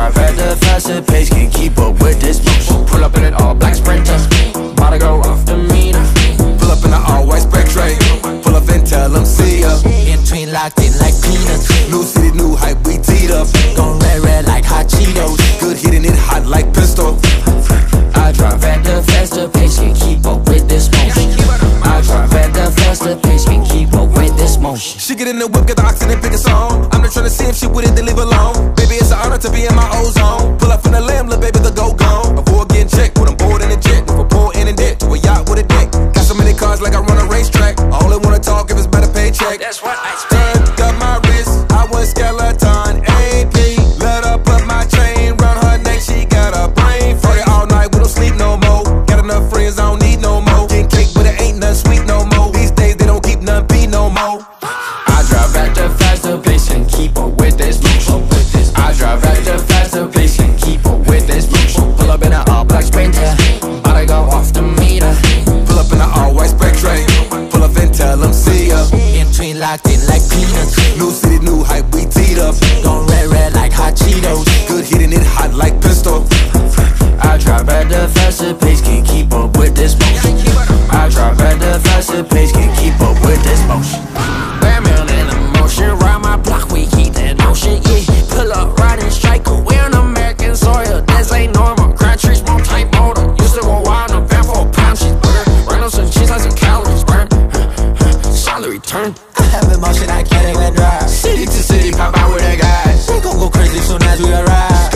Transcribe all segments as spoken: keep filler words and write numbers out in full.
drive at the faster pace, can't keep up with this motion. Pull up in an all-black Sprinter, about to go off the meter. Pull up in an all-white Spectre, pull up and tell them see ya. In between locked in like peanuts. New city, new hype, we teed up. Gon' red, red like hot Cheetos. Good hitting it hot like pistol. I drive at the faster pace, can't keep up with this motion. I drive at the faster pace, can't keep up with this motion. She get in the whip, get the oxen and pick a song. I'm just tryna see if she with it, then leave alone. Baby, it's an honor to be in my ozone. Pull up in the lamb, little baby, the go gone. Avoid getting checked when I'm bored in the jet. If I pour in and debt to a yacht with a deck. Got so many cars like I run a racetrack. I only wanna talk if it's better paycheck. That's what I expect. Got my wrist, I went skeleton. A P, let her put my chain round her neck. She got a brain. Party all night, we don't sleep no more. Got enough friends, I don't need no more. Getting cake, but it ain't nothing sweet no more. These days they don't keep nothing beat no more. I drive at the faster pace and keep up with this motion. I drive at the faster pace and keep up with this motion. Pull up in an all-black Sprinter, about to go off the meter. Pull up in an all-white Spectre, pull up and tell them see ya. In between locked in like peanuts. New city, new hype, we teed up. Gon' red, red like hot Cheetos. Good hitting it hot like pistol. I drive at the faster pace, can't keep up with this motion. I drive at the faster pace, can't keep up with this motion. Bam in the motion, ride my block, we keep that motion, yeah. Pull up, ride and strike, we're on American soil, this ain't normal. Grand trees, won't type motor. Used to go wild in a van for a pound cheeseburger. Run on some cheese like some calories burn. Solid return. I have emotion, I can't even drive. City to city, pop out with that guys. They gon' go crazy soon as we arrive.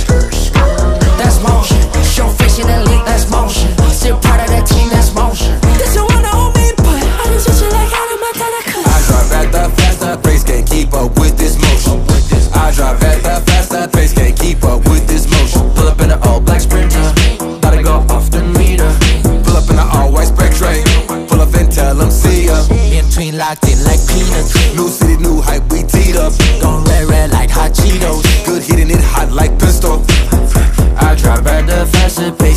That's motion. Show face in the league, that's motion. Still part of that team, that's motion. This the one that hold me to put. I done switch it like Hannah Montana cut. I drive at the faster pace, can't keep up with this motion. I drive at the faster pace, can't keep up with this motion. Pull up in an all-black Sprinter, about to go off the meter. Pull up in an all-white Spectre, pull up and tell them see ya. In between locked in like peanuts. New city, new hype, we teed up. Gon' red, red like hot Cheetos. Good hitting it hot like pistol. I drive at the faster pace,